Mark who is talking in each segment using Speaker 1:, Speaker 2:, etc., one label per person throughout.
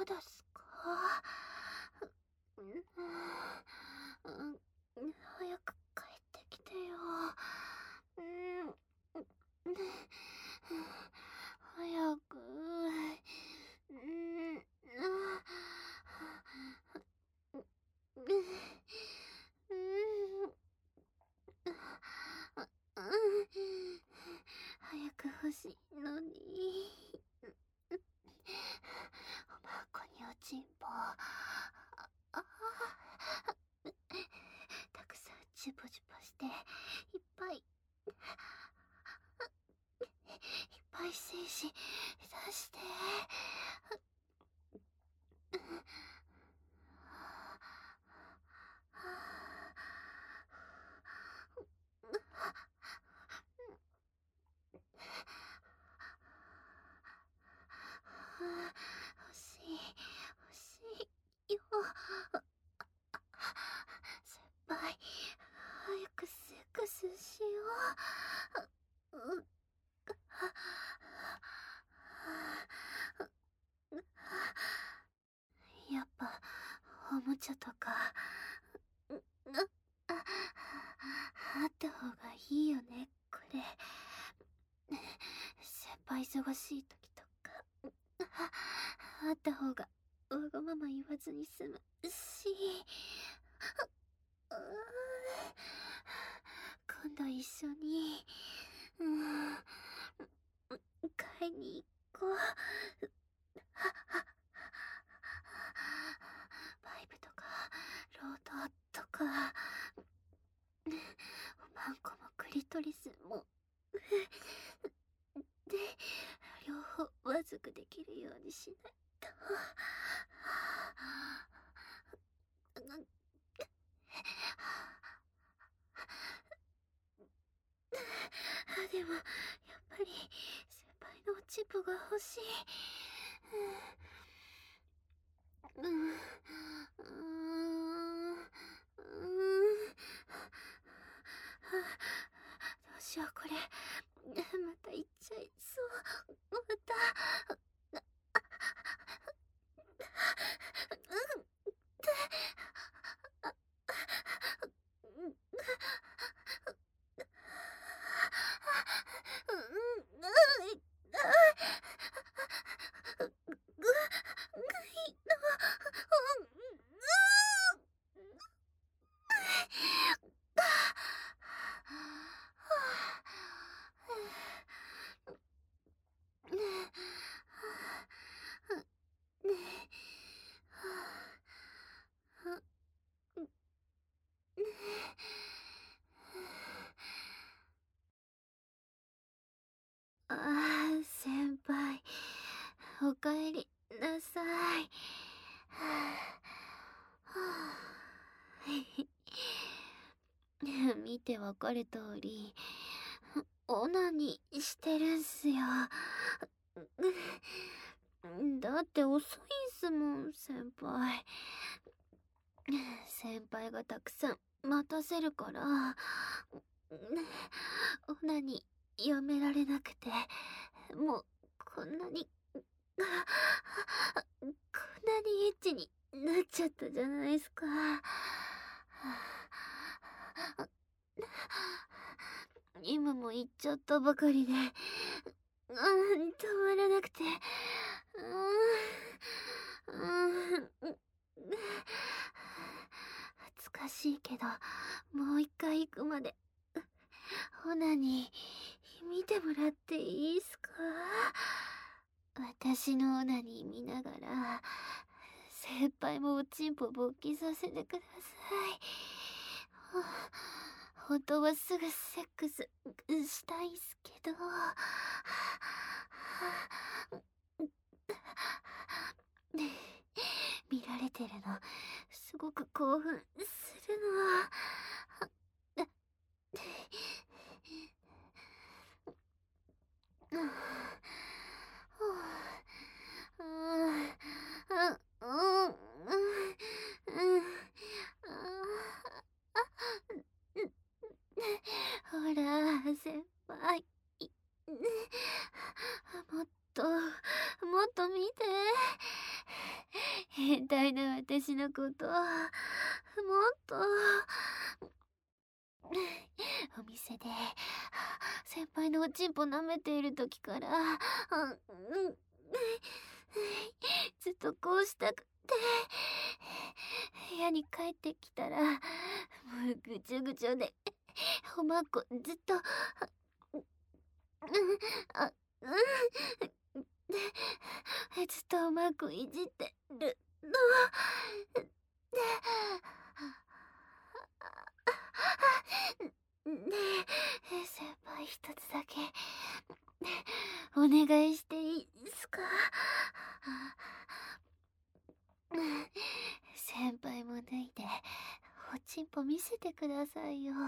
Speaker 1: うですか？早く帰ってきてよ。早く。早く欲しいのに。おまんこにおちんぽ。たくさんチュポチュポして、いっぱい精子出して。欲しいよ。先輩、早くセックスしよう。やっぱおもちゃとかあった方がいいよね、これ。先輩忙しい時とかあった方がわがまま言わずに済むし。今度一緒に買いに行こう。パイプとかロードとか、おまんこもクリトリスもで、両方わずくできるようにしないと。でもやっぱり先輩のおチップが欲しい。どうしようこれ。また行っちゃいそう。また。先輩、おかえりなさい。見てわかる通り、オナニーしてるんすよ。だって遅いんすもん、先輩。先輩がたくさん待たせるから、オナニーやめられなくて、もうこんなにエッチになっちゃったじゃないですか。今も言っちゃったばかりで、止まらなくて。恥ずかしいけど、もう一回行くまで、オナニー見てもらっていいっすか？私のオナニー見ながら、先輩もおちんぽ勃起させてください。本当はすぐセックスしたいっすけど。見られてるのすごく興奮するの。ほら先輩、もっと見て。 変態な私のことをもっとお店で先輩のおちんぽ舐めている時からずっとこうしたくて、部屋に帰ってきたらもうぐちょぐちょでおまっこずっとあずっとおまっこいじってるのねえ先輩、一つだけお願いしていいですか？先輩も脱いでおちんぽ見せてくださいよ。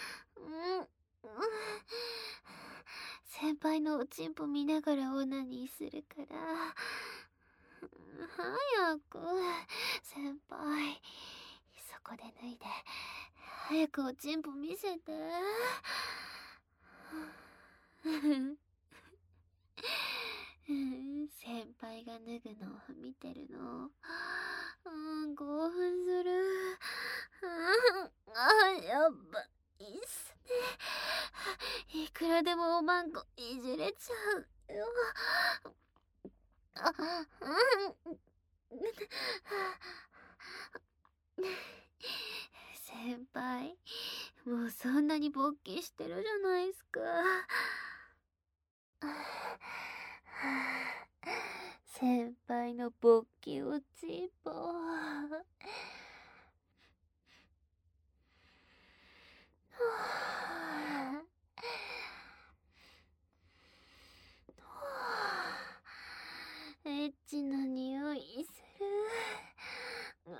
Speaker 1: 先輩のおちんぽ見ながらオナニーするから早く。先輩、そこで脱いで早くおちんぽ見せて。先輩が脱ぐのを見てるの興奮する。やっぱいいっすね。いくらでもおまんこいじれちゃうよ。先輩、もうそんなに勃起してるじゃないすか。先輩の勃起おちんぽエッチな匂いする。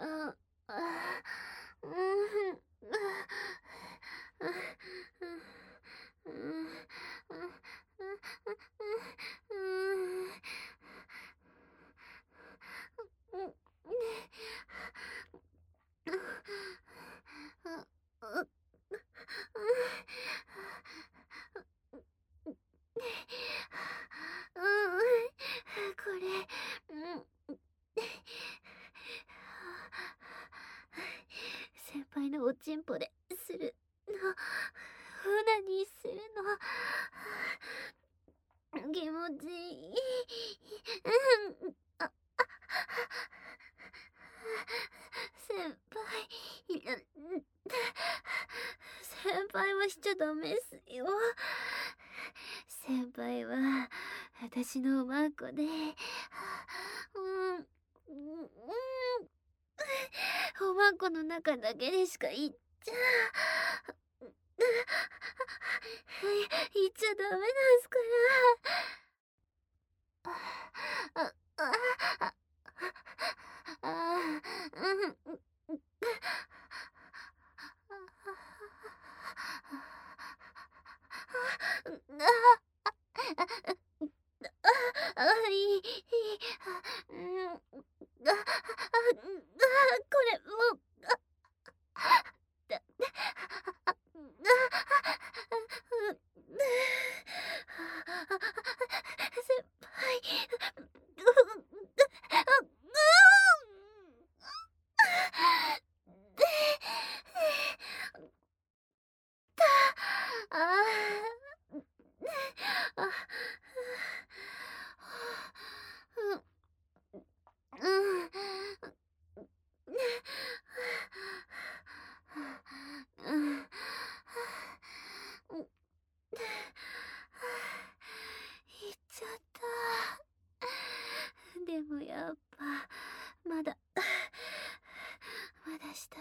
Speaker 1: これ、先輩のおちんぽでするの、オナニーするの、気持ちいい。先輩、先輩はしちゃダメっすよ。先輩は私のおまんこでおまんこの中だけでしか言っちゃダメなんすから。これもう先輩言っちゃった。でもやっぱまだした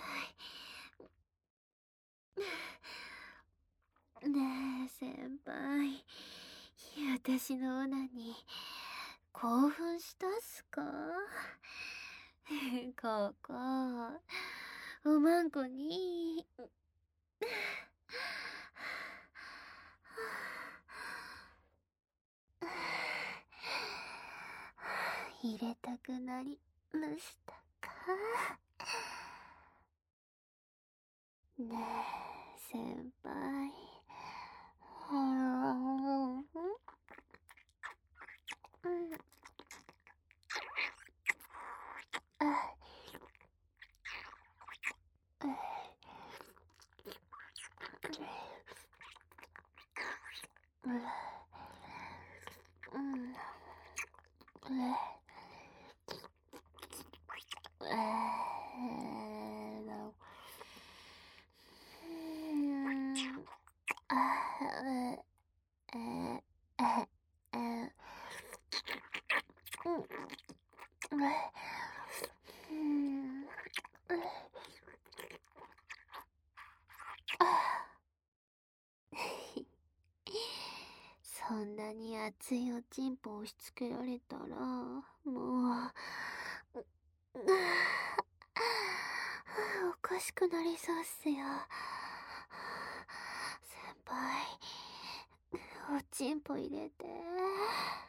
Speaker 1: い。ねえ先輩、私のオナに興奮したっすか？ここおまんこに入れたくなりましたか？ねえ先輩。 そんなに熱いおちんぽ押し付けられたら、もう、おかしくなりそうっすよ。先輩、おちんぽ入れて。